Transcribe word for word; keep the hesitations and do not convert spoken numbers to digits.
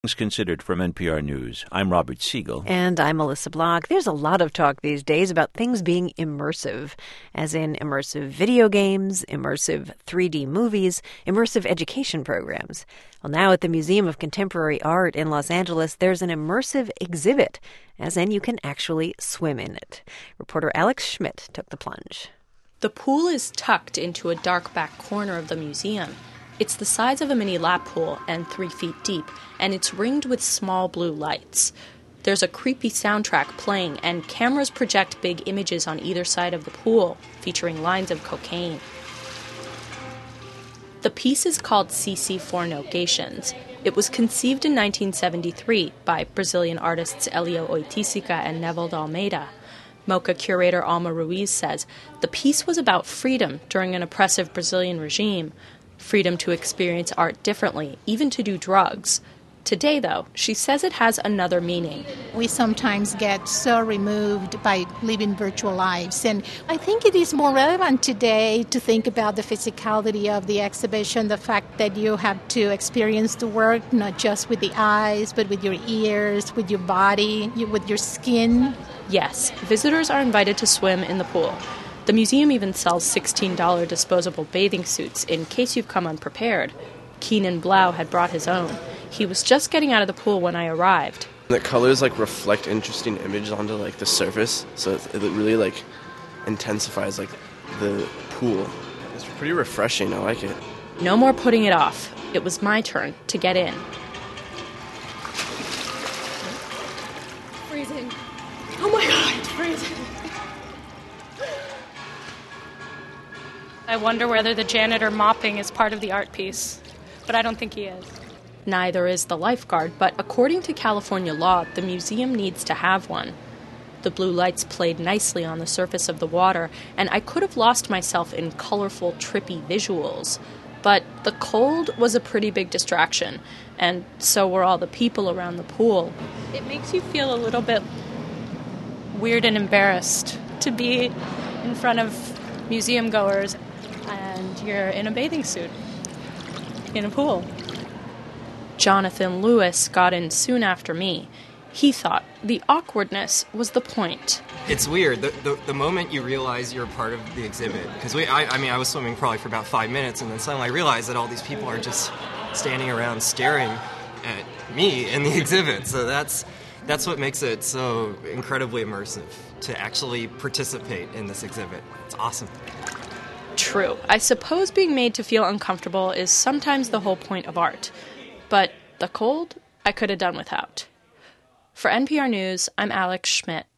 Things Considered from N P R News. I'm Robert Siegel. And I'm Melissa Block. There's a lot of talk these days about things being immersive, as in immersive video games, immersive three D movies, immersive education programs. Well, now at the Museum of Contemporary Art in Los Angeles, there's an immersive exhibit, as in you can actually swim in it. Reporter Alex Schmidt took the plunge. The pool is tucked into a dark back corner of the museum. It's the size of a mini lap pool and three feet deep, and it's ringed with small blue lights. There's a creepy soundtrack playing, and cameras project big images on either side of the pool, featuring lines of cocaine. The piece is called C C for Negations. It was conceived in nineteen seventy-three by Brazilian artists Elio Oiticica and Neville de Almeida. MoCA curator Alma Ruiz says the piece was about freedom during an oppressive Brazilian regime. Freedom to experience art differently, even to do drugs. Today, though, she says it has another meaning. We sometimes get so removed by living virtual lives, and I think it is more relevant today to think about the physicality of the exhibition, the fact that you have to experience the work not just with the eyes, but with your ears, with your body, with your skin. Yes, visitors are invited to swim in the pool. The museum even sells sixteen dollars disposable bathing suits in case you've come unprepared. Keenan Blau had brought his own. He was just getting out of the pool when I arrived. The colors like reflect interesting images onto like the surface, so it really like intensifies like the pool. It's pretty refreshing. I like it. No more putting it off. It was my turn to get in. Freezing. Oh my God, it's freezing. I wonder whether the janitor mopping is part of the art piece, but I don't think he is. Neither is the lifeguard, but according to California law, the museum needs to have one. The blue lights played nicely on the surface of the water, and I could have lost myself in colorful, trippy visuals. But the cold was a pretty big distraction, and so were all the people around the pool. It makes you feel a little bit weird and embarrassed to be in front of museum goers and you're in a bathing suit in a pool. Jonathan Lewis got in soon after me. He thought the awkwardness was the point. It's weird, the, the, the moment you realize you're part of the exhibit, because we, I, I mean, I was swimming probably for about five minutes, and then suddenly I realized that all these people are just standing around staring at me in the exhibit. So that's that's what makes it so incredibly immersive, to actually participate in this exhibit. It's awesome. True. I suppose being made to feel uncomfortable is sometimes the whole point of art. But the cold, I could have done without. For N P R News, I'm Alex Schmidt.